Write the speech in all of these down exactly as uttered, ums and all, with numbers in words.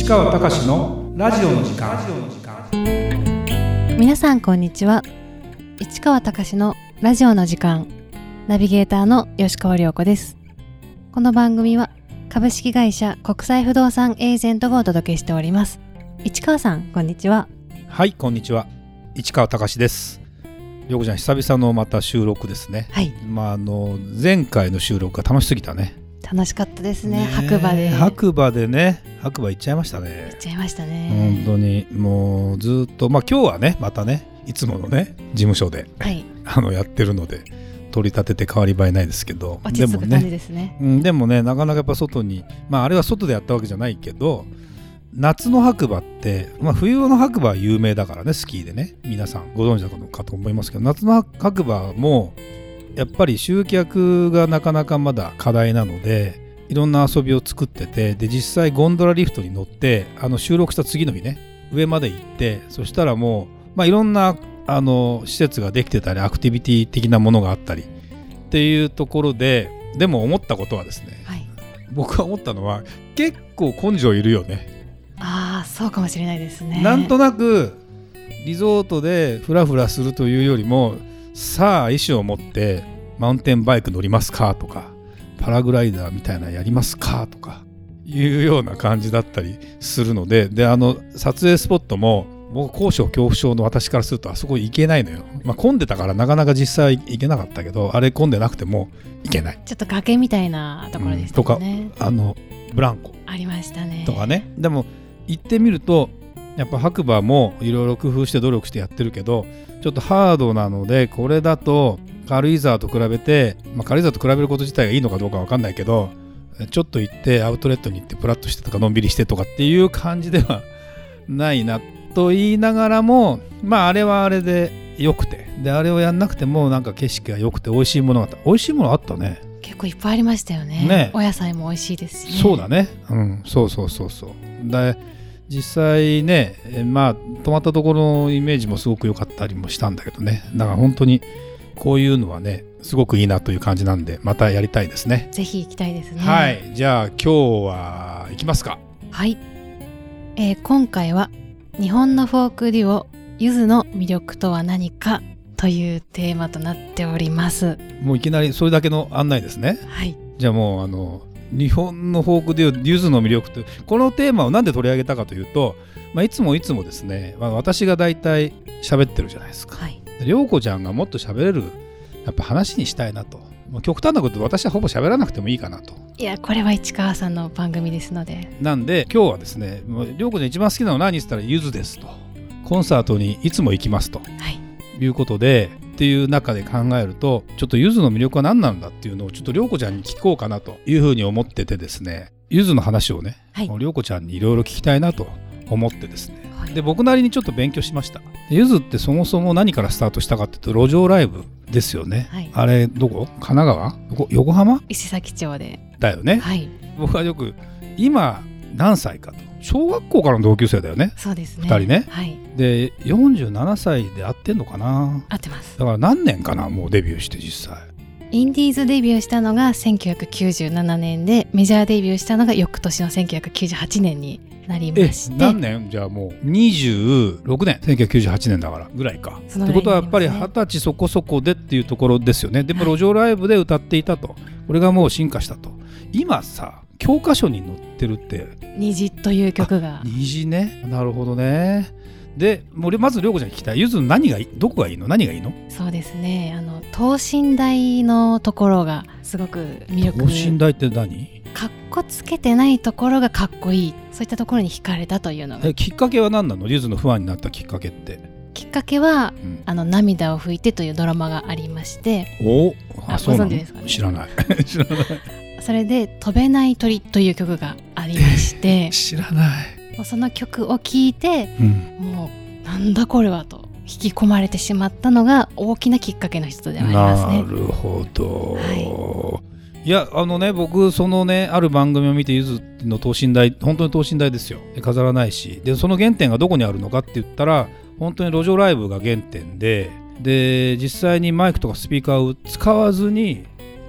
川隆のラジオの時間。 皆さんこんにちは。市川隆のラジオの時間、ナビゲーターの吉川亮子です。この番組は株式会社国際不動産エージェントがお届けしております。市川さんこんにちは。 はい、こんにちは。市川隆です。陽子ちゃん、久々のまた収録ですね。 はい、まあ、 あの前回の収録が楽しすぎたね。 楽しかったですね。白馬で白馬でね白馬行っちゃいましたね。 行っちゃいましたね。 本当にもうずっと、まあ、今日はねまたねいつものね事務所で、はい、あのやってるので取り立てて変わり映えないですけど、 落ち着く感じですね。 でもね、うん、でもねなかなかやっぱ外に、まあ、あれは外でやったわけじゃないけど、夏の白馬って、まあ、冬の白馬は有名だからね、スキーでね皆さんご存知だかと思いますけど、夏の白馬もやっぱり集客がなかなかまだ課題なので、いろんな遊びを作ってて、で実際ゴンドラリフトに乗ってあの収録した次の日ね上まで行って、そしたらもう、まあ、いろんなあの施設ができてたりアクティビティ的なものがあったりっていうところで、でも思ったことはですね、はい、僕が思ったのは結構根性いるよね。 ああ、そうかもしれないですね。 なんとなくリゾートでフラフラするというよりも、さあ意思を持ってマウンテンバイク乗りますかとか、パラグライダーみたいなやりますかとかいうような感じだったりするので、であの撮影スポットも僕高所恐怖症の私からするとあそこ行けないのよ。まあ、混んでたからなかなか実際行けなかったけど、あれ混んでなくても行けない。 ちょっと崖みたいなところでしたね、 うん、とかあのブランコありましたねとかね。でも行ってみるとやっぱ白馬もいろいろ工夫して努力してやってるけど、ちょっとハードなので、これだと軽井沢と比べて、まあ、軽井沢と比べること自体がいいのかどうか分かんないけど、ちょっと行ってアウトレットに行ってプラッとしてとかのんびりしてとかっていう感じではないなと言いながらも、まああれはあれで良くて、であれをやんなくてもなんか景色が良くて美味しいものがあった。美味しいものあったね。 結構いっぱいありましたよ ね, ね。お野菜も美味しいですしね。 そうだね、うん、そうそうそうそう。で実際ね、まあ泊まったところのイメージもすごく良かったりもしたんだけどね。だから本当にこういうのはねすごくいいなという感じなんで、またやりたいですね。 ぜひ行きたいですね。 はい、じゃあ今日は行きますか。 はい、えー、今回は日本のフォークデュオゆずの魅力とは何かというテーマとなっております。 もういきなりそれだけの案内ですね。 はい、 じゃあもうあの日本のフォークデュオゆずの魅力と、このテーマをなんで取り上げたかというと、まあ、いつもいつもですね、まあ、私がだいたい喋ってるじゃないですか。はい、涼子ちゃんがもっと喋れるやっぱ話にしたいなと。極端なことで私はほぼ喋らなくてもいいかなと。いや、これは市川さんの番組ですので。なんで今日はですね、涼子ちゃん一番好きなのは何って言ったらゆずですと。コンサートにいつも行きますと、はい、いうことでっていう中で考えると、ちょっとゆずの魅力は何なんだっていうのをちょっと涼子ちゃんに聞こうかなというふうに思っててですね、ゆずの話をね、はい、涼子ちゃんにいろいろ聞きたいなと思ってですね、はい、で僕なりにちょっと勉強しました。ゆずってそもそも何からスタートしたかっていうと、路上ライブですよね、はい、あれどこ？神奈川？どこ？横浜？ 伊勢崎町でだよね、はい、僕はよく今何歳かと、小学校からの同級生だよね。 そうですね、 ふたりね、 はい、 でよんじゅうななさいで合ってんのかな。 合ってます。 だから何年かな、もうデビューして実際。 インディーズデビューしたのがせんきゅうひゃくきゅうじゅうななねんで、メジャーデビューしたのが翌年のせんきゅうひゃくきゅうじゅうはちねんになりまして。 え、何年？じゃあもうにじゅうろくねん、せんきゅうひゃくきゅうじゅうはちねんだからぐらいか。ってことはやっぱりはたちそこそこでっていうところですよね。でも路上ライブで歌っていたと、はい、これがもう進化したと。今さ教科書に載ってるって虹という曲が。 虹ね、なるほどね。でもうまず涼子ちゃんに聞きたい。ゆずの何がどこがいいの？何がいいの？ そうですね、あの等身大のところがすごく魅力。 等身大って何？ かっこつけてないところがかっこいい、そういったところに惹かれたというのが。 え、きっかけは何なの？ゆずのファンになったきっかけって。 きっかけは、うん、あの涙を拭いてというドラマがありまして。 おあ、そうなの？ ご存知ですかね？ 知らない知らない。 それで飛べない鳥という曲がありまして知らない。 もうその曲を聴いて、うん、もうなんだこれはと引き込まれてしまったのが大きなきっかけの一つではありますね。 なるほど、はい、いやあのね、僕そのねある番組を見て、ゆずの等身大、本当に等身大ですよ。飾らないし、でその原点がどこにあるのかって言ったら、本当に路上ライブが原点で、で実際にマイクとかスピーカーを使わずに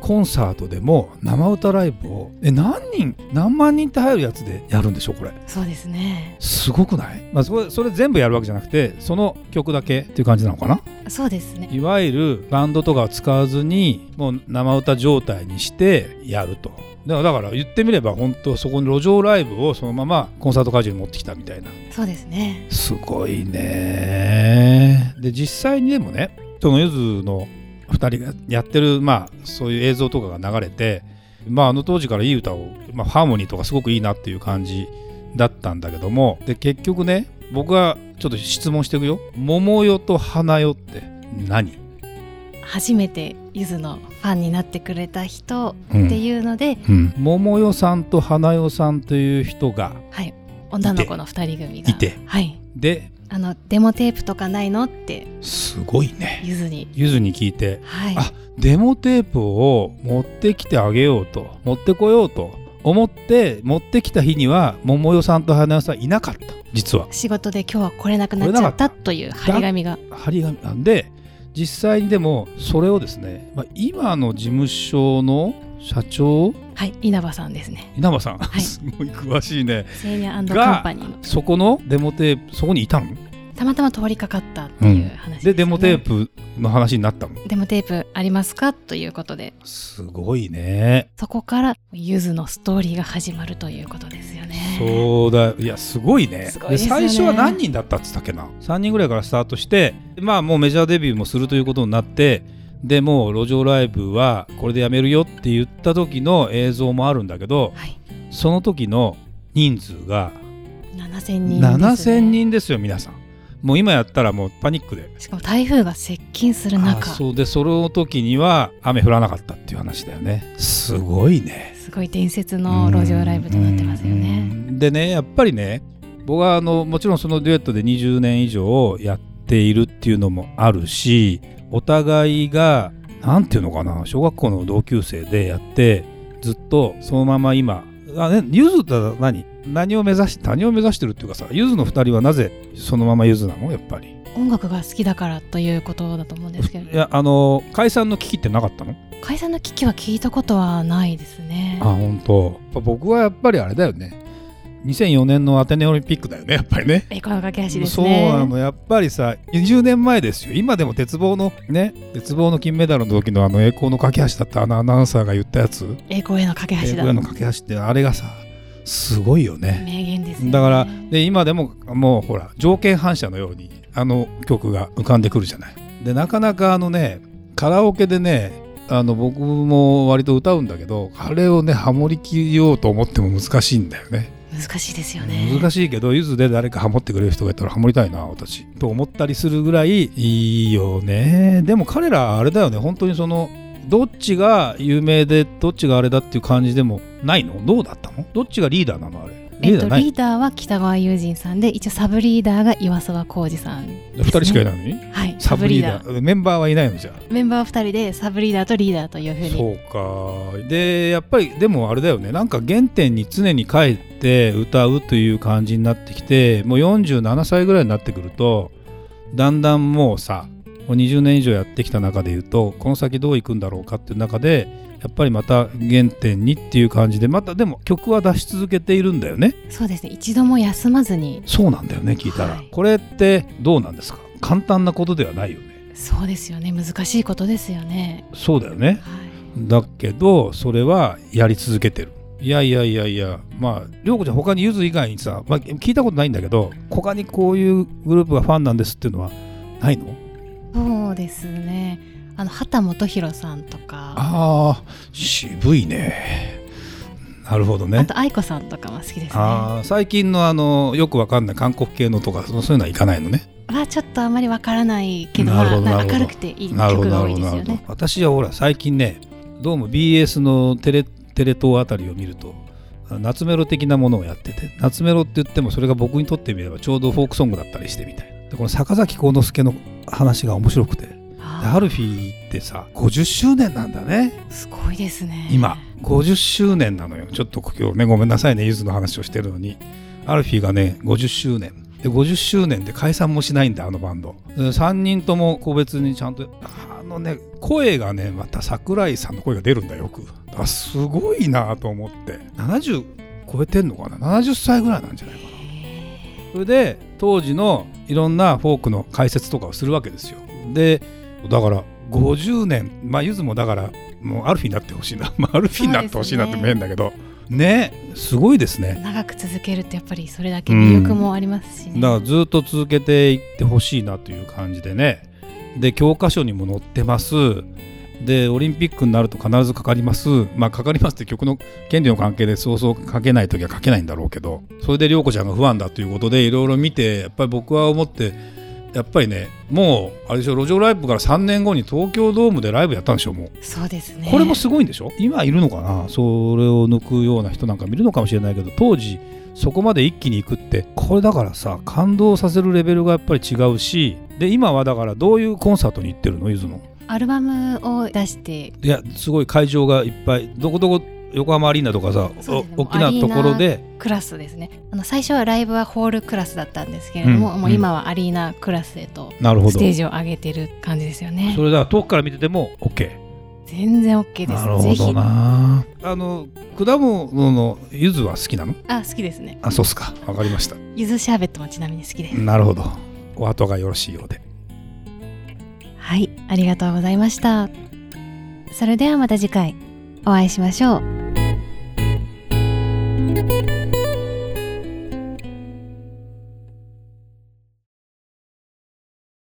コンサートでも生歌ライブをえ何人何万人って入るやつでやるんでしょこれ。 そうですね。 すごくない？まあ、それ、それ全部やるわけじゃなくてその曲だけっていう感じなのかな。 そうですね。 いわゆるバンドとかを使わずにもう生歌状態にしてやると。だから、だから言ってみれば本当そこに路上ライブをそのままコンサート会場に持ってきたみたいな。 そうですね。 すごいね。で実際にでもねそのゆずのふたりがやってる、まあ、そういう映像とかが流れて、まあ、あの当時からいい歌を、まあ、ハーモニーとかすごくいいなっていう感じだったんだけども、で結局ね僕がちょっと質問していくよ。桃代と花代って何？ 初めてゆずのファンになってくれた人っていうので、 うんうん、桃代さんと花代さんという人が、 はい、女の子のふたり組がいて、 はい、 であのデモテープとかないのってすごいねゆずにゆずに聞いて、 はい、 あデモテープを持ってきてあげようと持ってこようと思って持ってきた日には桃代さんと花代さんいなかった。実は仕事で今日は来れなくなっちゃったという張り紙が張り紙なんで、実際にでもそれをですね、まあ、今の事務所の社長、 はい、稲葉さんですね。 稲葉さん、はい、すごい詳しいね。セイニャー&カンパニーのそこのデモテープそこにいたの？ たまたま通りかかったっていう話ですね、うん、でデモテープの話になったの？ デモテープありますかということで。 すごいね。 そこからゆずのストーリーが始まるということですよね。 そうだ、いやすごいね。 すごいですよね。 で最初は何人だったっつったっけな。さんにんぐらいからスタートして、まあもうメジャーデビューもするということになって、でもう路上ライブはこれでやめるよって言った時の映像もあるんだけど、はい、その時の人数がななせんにんですね。 ななせんにんですよ皆さん。もう今やったらもうパニックで、 しかも台風が接近する中、 あそうでその時には雨降らなかったっていう話だよね。すごいね。 すごい伝説の路上ライブとなってますよね。 でねやっぱりね僕はあのもちろんそのデュエットでにじゅうねん以上やっているっていうのもあるし、お互いがなんていうのかな小学校の同級生でやってずっとそのまま今あ、ね、ゆずって何何を目指し何を目指してるっていうかさ、ゆずのふたりはなぜそのままゆずなの？やっぱり音楽が好きだからということだと思うんですけど。 いやあの解散の危機ってなかったの？ 解散の危機は聞いたことはないですね。 あ本当。僕はやっぱりあれだよね、にせんよねんのアテネオリンピックだよねやっぱりね。 栄光の架け橋ですね。 そうなのやっぱりさにじゅうねんまえですよ。今でも鉄棒のね鉄棒の金メダルの時のあの栄光の架け橋だったあのアナウンサーが言ったやつ、 栄光への架け橋だ。栄光への架け橋ってあれがさすごいよね。 名言ですね。 だからで今でももうほら条件反射のようにあの曲が浮かんでくるじゃない。でなかなかあのねカラオケでねあの僕も割と歌うんだけど、あれをねハモりきようと思っても難しいんだよね。 難しいですよね。 難しいけどゆずで誰かハモってくれる人がいたらハモりたいな私と思ったりするぐらいいいよね。でも彼らあれだよね、本当にそのどっちが有名でどっちがあれだっていう感じでもないの？どうだったの？どっちがリーダーなのあれ？ リーダーない？えっと、リーダーは北川悠仁さんで、一応サブリーダーが岩沢浩二さんですね。 ふたりしかいないのに？ はい、 サブリーダー。サブリーダーメンバーはいないのじゃあ？ メンバーはふたりでサブリーダーとリーダーというふうに。 そうか。でやっぱりでもあれだよね、なんか原点に常に帰って歌うという感じになってきて、もうよんじゅうななさいぐらいになってくるとだんだんもうさもうにじゅうねん以上やってきた中でいうとこの先どういくんだろうかっていう中でやっぱりまた原点にっていう感じでまたでも曲は出し続けているんだよね。 そうですね、一度も休まずに。そうなんだよね聞いたら、はい、これってどうなんですか？簡単なことではないよね。 そうですよね、難しいことですよね。 そうだよね、はい、だけどそれはやり続けてる。いやいやいやいや、まあ涼子ちゃん他にゆず以外にさ、まあ、聞いたことないんだけど他にこういうグループがファンなんですっていうのはないの？ そうですね、あの畑基博さんとか。 ああ渋いね。なるほどね。 あと愛子さんとかも好きですね。 あ最近のあのよくわかんない韓国系のとかそういうのはいかないのね。 はちょっとあまりわからないけど、まあ、なんか明るくていい曲が多いですよね。 私はほら最近ねどうも ビーエス のテレテレ東あたりを見ると夏メロ的なものをやってて、夏メロって言ってもそれが僕にとってみればちょうどフォークソングだったりしてみたいな。でこの坂崎幸之助の話が面白くて、アルフィーってさごじゅっしゅうねんなんだね。 すごいですね。 今ごじゅっしゅうねんなのよ。ちょっと今日ねごめんなさいねゆずの話をしてるのに、アルフィーがねごじゅっしゅうねんでごじゅっしゅうねんで解散もしないんだあのバンド。さんにんとも個別にちゃんとあのね声がねまた桜井さんの声が出るんだよく。あすごいなと思って。ななじゅう超えてんのかな、ななじゅっさいぐらいなんじゃないかな。それで当時のいろんなフォークの解説とかをするわけですよ。でだからごじゅうねん、まあゆずもだからもうアルフィーになってほしいな、まあ、アルフィーになってほしいなって変だけどね、すごいですね。 長く続けるってやっぱりそれだけ魅力もありますしね、 うん、だからずっと続けていってほしいなという感じでね。で教科書にも載ってます。でオリンピックになると必ずかかります。まあかかりますって曲の権利の関係でそうそうかけないときはかけないんだろうけど、それで涼子ちゃんが不安だということでいろいろ見て、やっぱり僕は思って、やっぱりねもうあれでしょ、路上ライブからさんねんごに東京ドームでライブやったんでしょ。もうそうですね。 これもすごいんでしょ。今いるのかな、それを抜くような人なんか見るのかもしれないけど、当時そこまで一気に行くってこれだからさ、感動させるレベルがやっぱり違うし、で今はだからどういうコンサートに行ってるのゆずの。 アルバムを出して、 いやすごい会場がいっぱい、どこどこ横浜アリーナとかさ、大きなところでクラスですね。あの最初はライブはホールクラスだったんですけれども、うん、もう今はアリーナクラスへとステージを上げてる感じですよね。 それだから遠くから見てても OK。 全然 OK です。 なるほどな。あの果物の柚子は好きなの？ あ、好きですね。 あ、そうっすか、わかりました。 柚子シャーベットもちなみに好きです。 なるほど、お後がよろしいようで。 はい、ありがとうございました。それではまた次回お会いしましょう。